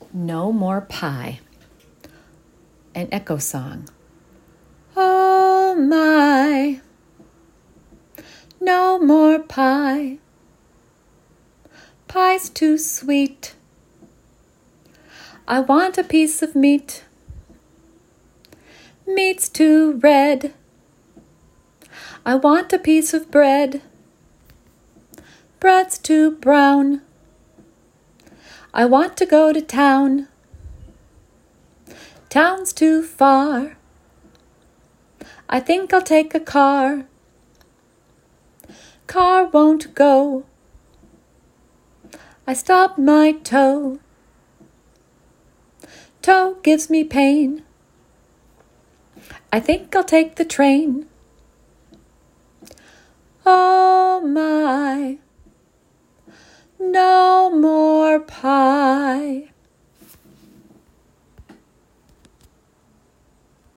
No More Pie, an echo song. Oh my, no more pie. Pie's too sweet. I want a piece of meat. Meat's too red. I want a piece of bread. Bread's too brown. I want to go to town. Town's too far. I think I'll take a car. Car won't go. I stub my toe. Toe gives me pain. I think I'll take the train. Oh my, no more pie.